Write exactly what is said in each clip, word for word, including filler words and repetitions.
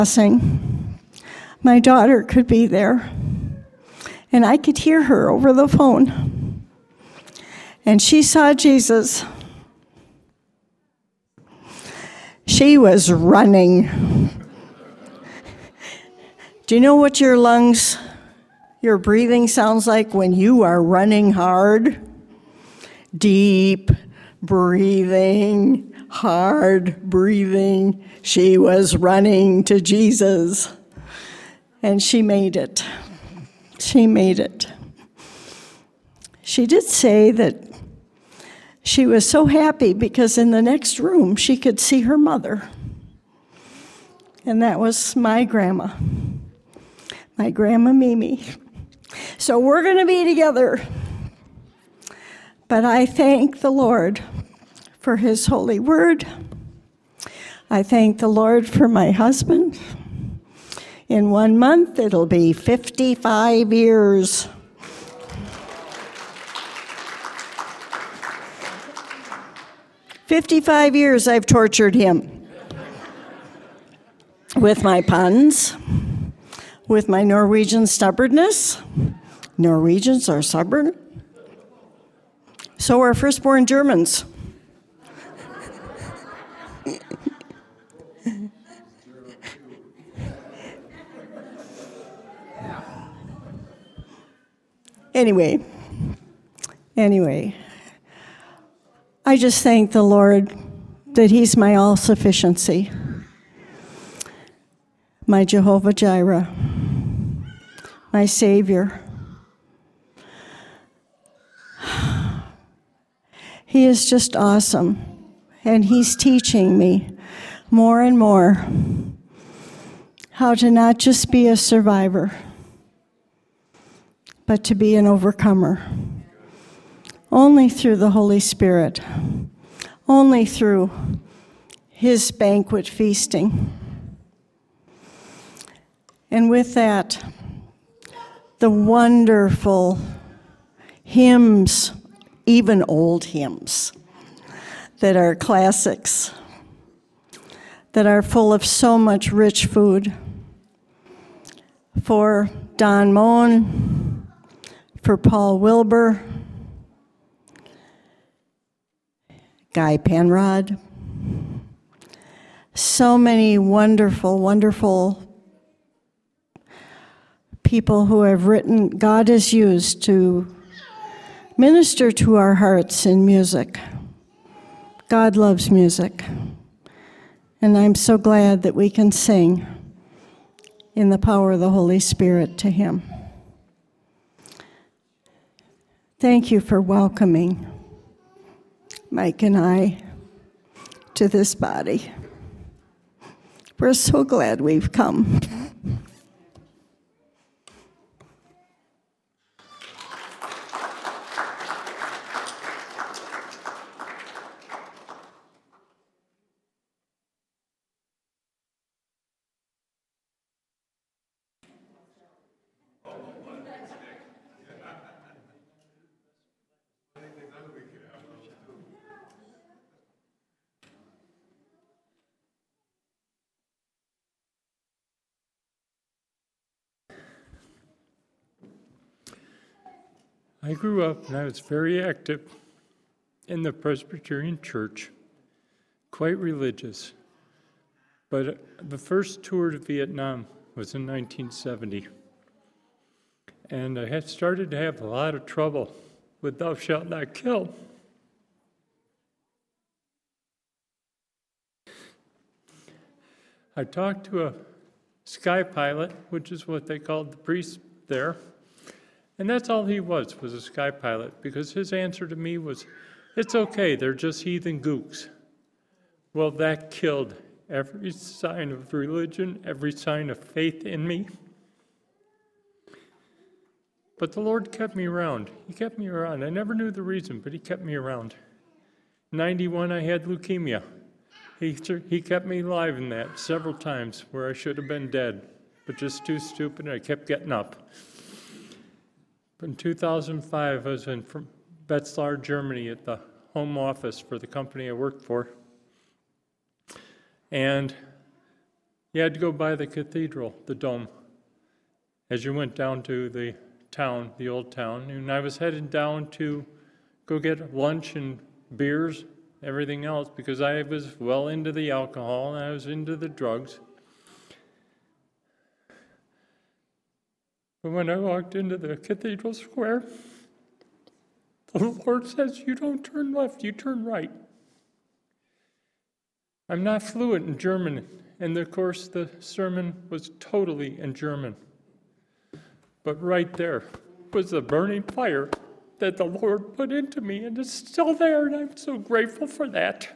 passing, my daughter could be there, and I could hear her over the phone. And she saw Jesus. She was running. Do you know what your lungs, your breathing sounds like when you are running hard? Deep breathing, hard breathing. She was running to Jesus, and she made it. She made it. She did say that she was so happy because in the next room she could see her mother. And that was my grandma, my grandma Mimi. So we're going to be together. But I thank the Lord for his holy word. I thank the Lord for my husband. In one month, it'll be fifty-five years. fifty-five years I've tortured him with my puns, with my Norwegian stubbornness. Norwegians are stubborn. So are firstborn Germans. Anyway, anyway, I just thank the Lord that he's my all-sufficiency, my Jehovah Jireh, my Savior. He is just awesome, and he's teaching me more and more how to not just be a survivor, but to be an overcomer. Only through the Holy Spirit, only through his banquet feasting. And with that, the wonderful hymns, even old hymns, that are classics, that are full of so much rich food. For Don Moen, for Paul Wilbur, Guy Penrod, so many wonderful, wonderful people who have written, God has used to minister to our hearts in music. God loves music, and I'm so glad that we can sing in the power of the Holy Spirit to him. Thank you for welcoming Mike and I to this body. We're so glad we've come. I grew up and I was very active in the Presbyterian Church, quite religious. But the first tour to Vietnam was in nineteen seventy. And I had started to have a lot of trouble with thou shalt not kill. I talked to a sky pilot, which is what they called the priest there. And that's all he was, was a sky pilot, because his answer to me was, it's okay, they're just heathen gooks. Well, that killed every sign of religion, every sign of faith in me. But the Lord kept me around. He kept me around. I never knew the reason, but he kept me around. In ninety-one, I had leukemia. He, he kept me alive in that several times where I should have been dead, but just too stupid, and I kept getting up. In two thousand five, I was in Wetzlar, Germany, at the home office for the company I worked for. And You had to go by the cathedral, the dome, as you went down to the town, the old town. And I was headed down to go get lunch and beers, everything else, because I was well into the alcohol and I was into the drugs. But when I walked into the cathedral square, the Lord says, you don't turn left, you turn right. I'm not fluent in German, and of course the sermon was totally in German. But right there was the burning fire that the Lord put into me, and it's still there, and I'm so grateful for that.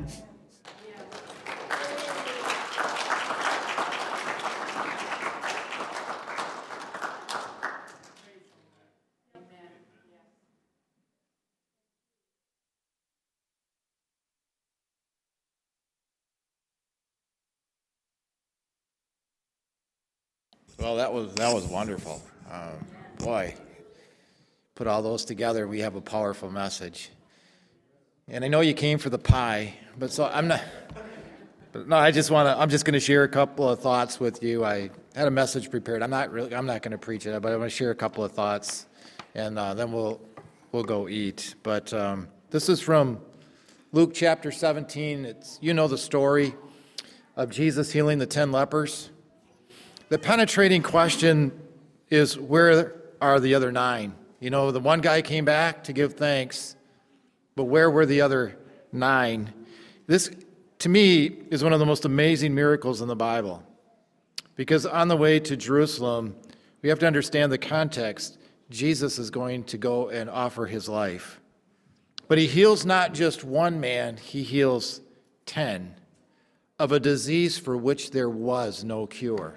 Well, that was that was wonderful. Um, boy, put all those together, we have a powerful message. And I know you came for the pie, but so I'm not. But no, I just want to. I'm just going to share a couple of thoughts with you. I had a message prepared. I'm not really. I'm not going to preach it, but I'm going to share a couple of thoughts, and uh, then we'll we'll go eat. But um, this is from Luke chapter seventeen. It's you know the story of Jesus healing the ten lepers. The penetrating question is, where are the other nine? You know, the one guy came back to give thanks, but where were the other nine? This, to me, is one of the most amazing miracles in the Bible. Because on the way to Jerusalem, we have to understand the context. Jesus is going to go and offer his life. But he heals not just one man, he heals ten of a disease for which there was no cure.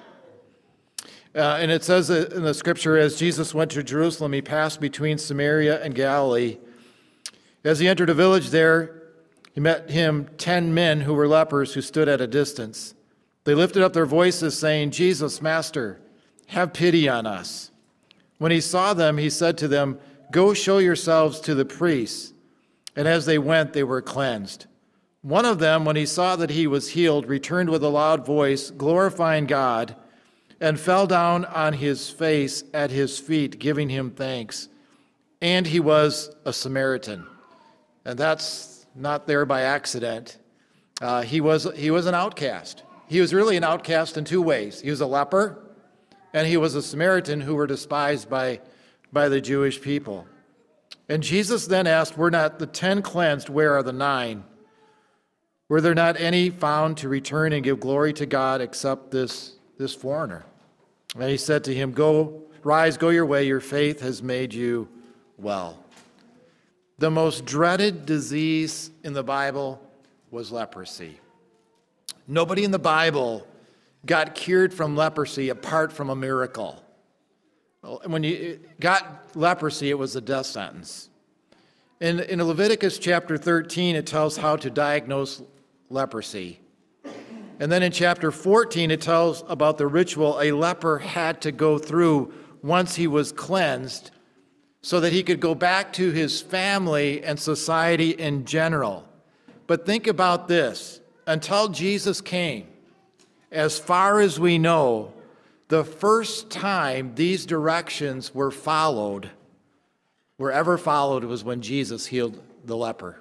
Uh, and it says in the scripture, as Jesus went to Jerusalem, he passed between Samaria and Galilee. As he entered a village there, he met him ten men who were lepers who stood at a distance. They lifted up their voices, saying, Jesus, Master, have pity on us. When he saw them, he said to them, Go show yourselves to the priests. And as they went, they were cleansed. One of them, when he saw that he was healed, returned with a loud voice, glorifying God, and fell down on his face at his feet, giving him thanks. And he was a Samaritan. And that's not there by accident. Uh, he was he was an outcast. He was really an outcast in two ways. He was a leper, and he was a Samaritan who were despised by, by the Jewish people. And Jesus then asked, were not the ten cleansed, where are the nine? Were there not any found to return and give glory to God except this this foreigner? And he said to him, Go, rise, go your way, your faith has made you well. The most dreaded disease in the Bible was leprosy. Nobody in the Bible got cured from leprosy apart from a miracle. When you got leprosy, it was a death sentence. In, in Leviticus chapter thirteen, it tells how to diagnose leprosy. And then in chapter fourteen, it tells about the ritual a leper had to go through once he was cleansed so that he could go back to his family and society in general. But think about this. Until Jesus came, as far as we know, the first time these directions were followed, were ever followed, was when Jesus healed the leper.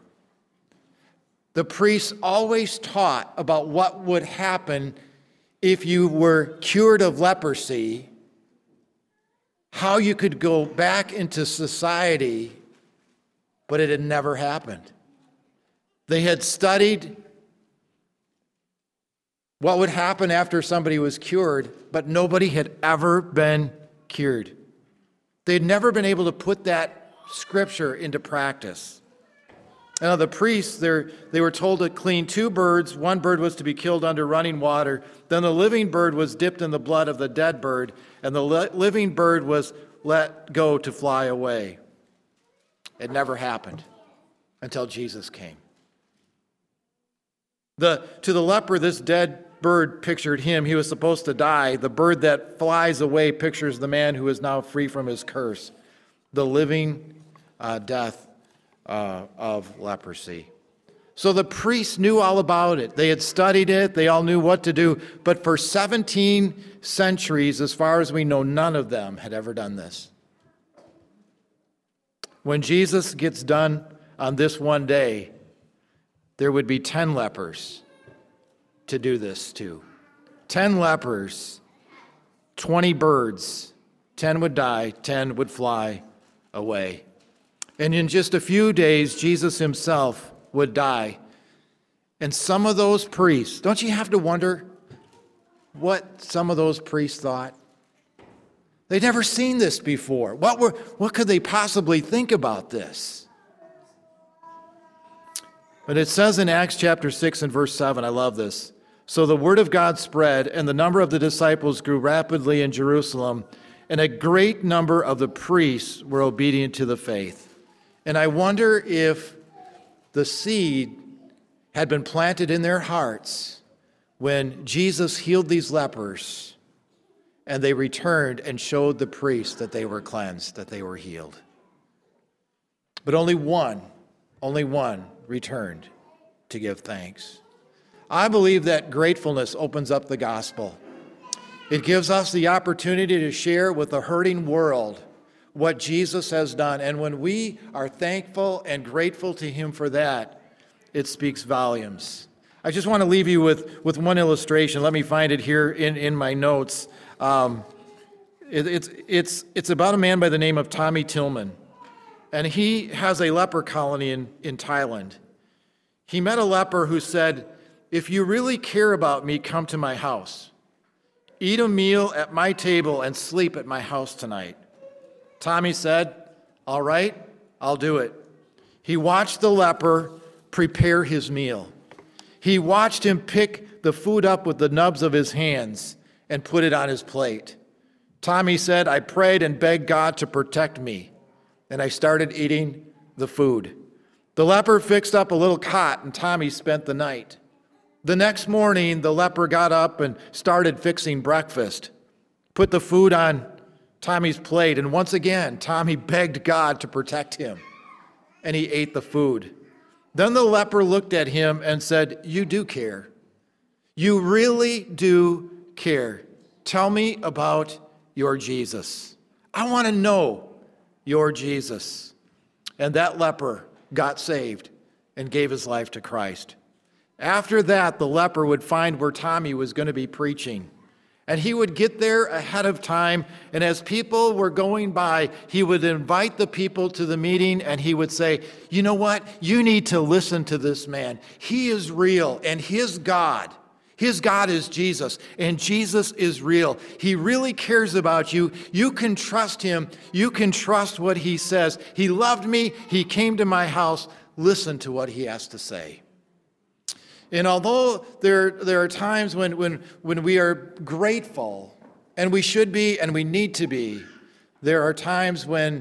The priests always taught about what would happen if you were cured of leprosy, how you could go back into society, but it had never happened. They had studied what would happen after somebody was cured, but nobody had ever been cured. They'd never been able to put that scripture into practice. Now, the priests, they were told to clean two birds. One bird was to be killed under running water. Then the living bird was dipped in the blood of the dead bird, and the living bird was let go to fly away. It never happened until Jesus came. The, to the leper, this dead bird pictured him. He was supposed to die. The bird that flies away pictures the man who is now free from his curse. The living uh, death Uh, of leprosy. So the priests knew all about it. They had studied it. They all knew what to do. But for seventeen centuries, as far as we know, none of them had ever done this. When Jesus gets done on this one day, there would be ten lepers to do this to. Ten lepers, twenty birds. Ten would die, ten would fly away. And in just a few days, Jesus himself would die. And some of those priests, don't you have to wonder what some of those priests thought? They'd never seen this before. What were, what could they possibly think about this? But it says in Acts chapter six and verse seven, I love this. So the word of God spread, and the number of the disciples grew rapidly in Jerusalem, and a great number of the priests were obedient to the faith. And I wonder if the seed had been planted in their hearts when Jesus healed these lepers, and they returned and showed the priests that they were cleansed, that they were healed. But only one, only one returned to give thanks. I believe that gratefulness opens up the gospel. It gives us the opportunity to share with the hurting world what Jesus has done. And when we are thankful and grateful to him for that, it speaks volumes. I just want to leave you with, with one illustration. Let me find it here in, in my notes. Um, it, it's, it's, it's about a man by the name of Tommy Tillman. And he has a leper colony in, in Thailand. He met a leper who said, "If you really care about me, come to my house. Eat a meal at my table and sleep at my house tonight." Tommy said, "All right, I'll do it." He watched the leper prepare his meal. He watched him pick the food up with the nubs of his hands and put it on his plate. Tommy said, "I prayed and begged God to protect me, and I started eating the food." The leper fixed up a little cot, and Tommy spent the night. The next morning, the leper got up and started fixing breakfast, put the food on Tommy's plate, and once again, Tommy begged God to protect him, and he ate the food. Then the leper looked at him and said, "You do care. You really do care. Tell me about your Jesus. I want to know your Jesus." And that leper got saved and gave his life to Christ. After that, the leper would find where Tommy was going to be preaching. And he would get there ahead of time, and as people were going by, he would invite the people to the meeting, and he would say, "You know what? You need to listen to this man. He is real, and his God, his God is Jesus, and Jesus is real. He really cares about you. You can trust him. You can trust what he says. He loved me. He came to my house. Listen to what he has to say." And although there, there are times when, when, when we are grateful, and we should be and we need to be, there are times when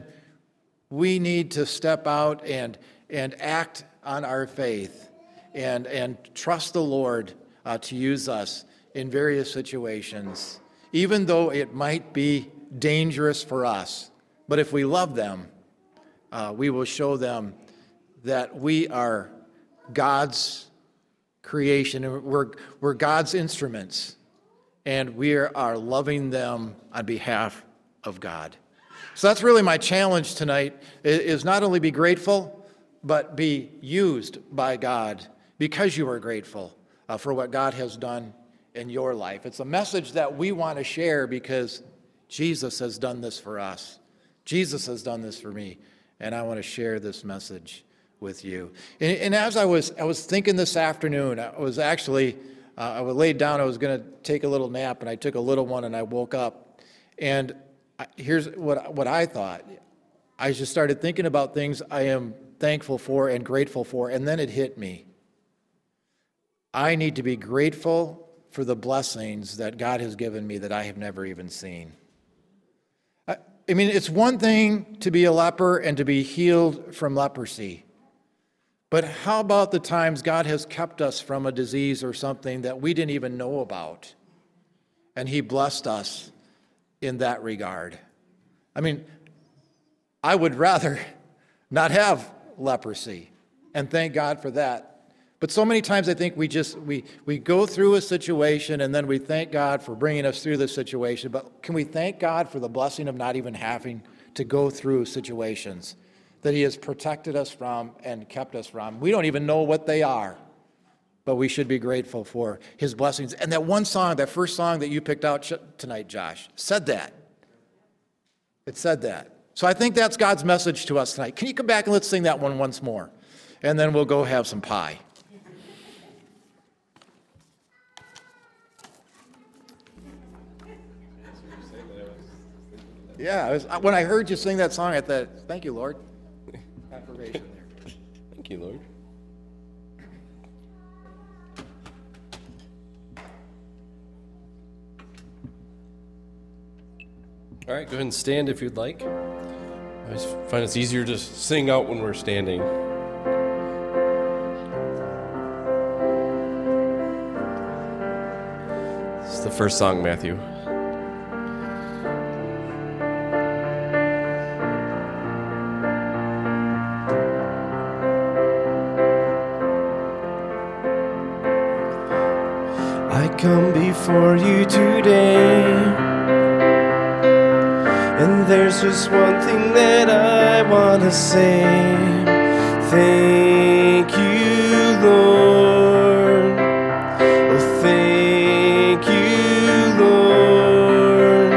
we need to step out and, and act on our faith and, and trust the Lord uh, to use us in various situations, even though it might be dangerous for us. But if we love them, uh, we will show them that we are God's creation, and we're, we're God's instruments, and we are loving them on behalf of God. So that's really my challenge tonight, is not only be grateful, but be used by God because you are grateful uh, for what God has done in your life. It's a message that we want to share because Jesus has done this for us. Jesus has done this for me, and I want to share this message with you. And, and as I was I was thinking this afternoon, I was actually, uh, I was laid down, I was going to take a little nap, and I took a little one, and I woke up. And I, here's what, what I thought. I just started thinking about things I am thankful for and grateful for, and then it hit me. I need to be grateful for the blessings that God has given me that I have never even seen. I, I mean, it's one thing to be a leper and to be healed from leprosy. But how about the times God has kept us from a disease or something that we didn't even know about, and he blessed us in that regard? I mean, I would rather not have leprosy, and thank God for that. But so many times I think we just, we, we go through a situation and then we thank God for bringing us through the situation. But can we thank God for the blessing of not even having to go through situations that he has protected us from and kept us from? We don't even know what they are, but we should be grateful for his blessings. And that one song, that first song that you picked out tonight, Josh, said that. It said that. So I think that's God's message to us tonight. Can you come back and let's sing that one once more? And then we'll go have some pie. Yeah, I was, when I heard you sing that song, I thought, thank you, Lord. Affirmation there. Thank you, Lord. All right, go ahead and stand if you'd like. I just find it's easier to sing out when we're standing. This is the first song, Matthew. I come before you today, and there's just one thing that I want to say. Thank you, Lord. Oh, thank you, Lord,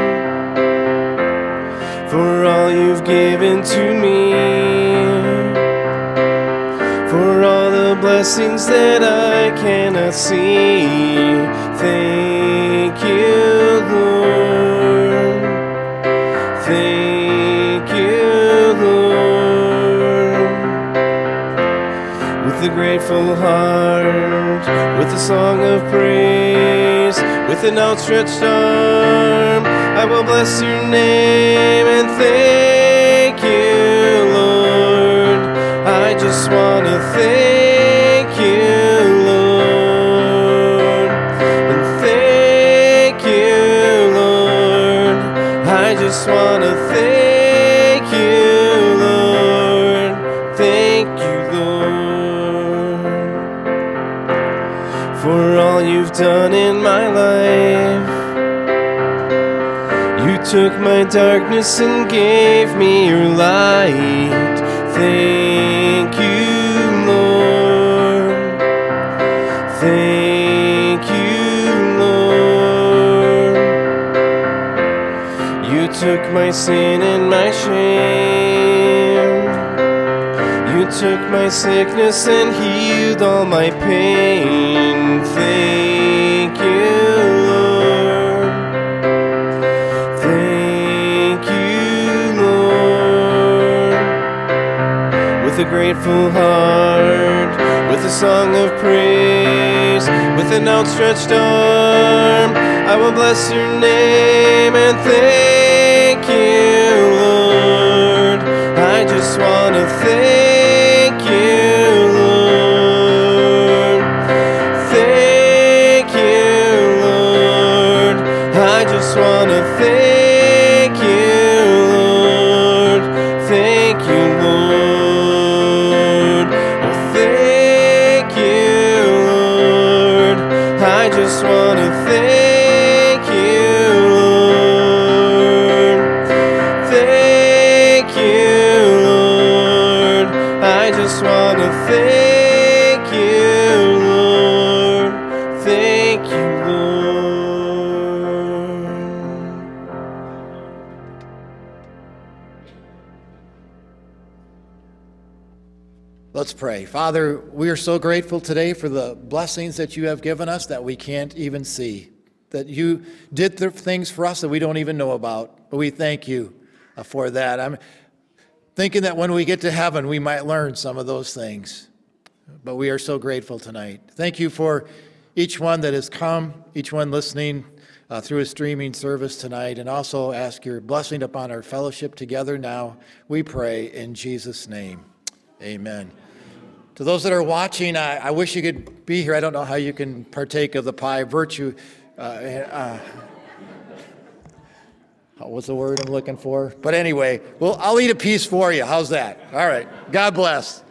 for all you've given to me, for all the blessings that I cannot see. Thank you, Lord. Thank you, Lord. With a grateful heart, with a song of praise, with an outstretched arm, I will bless your name and thank you, Lord. I just want to thank you, Lord, and thank you, Lord. I just want to thank you, Lord. Thank you, Lord, for all you've done in my life. You took my darkness and gave me your light. Thank you, Lord. Thank you, Lord. You took my sin and my shame. You took my sickness and healed all my pain. Thank you, Lord. Thank you, Lord. With a grateful heart, with a song of praise, with an outstretched arm, I will bless your name and thank you, Lord. I just want to thank you, Lord. Thank you, Lord. I just want to thank you, Lord. Thank you, Lord. Oh, thank you, Lord. I just want to thank you, Lord. Thank you, Lord. I just want to thank you, Lord. Thank you, Lord. Let's pray. Father, we are so grateful today for the blessings that you have given us that we can't even see, that you did the things for us that we don't even know about. But we thank you uh, for that. I'm thinking that when we get to heaven, we might learn some of those things. But we are so grateful tonight. Thank you for each one that has come, each one listening uh, through a streaming service tonight, and also ask your blessing upon our fellowship together now. We pray in Jesus' name. Amen. To those that are watching, I, I wish you could be here. I don't know how you can partake of the pie. Virtue, uh, uh, what's the word I'm looking for? But anyway, well, I'll eat a piece for you. How's that? All right. God bless.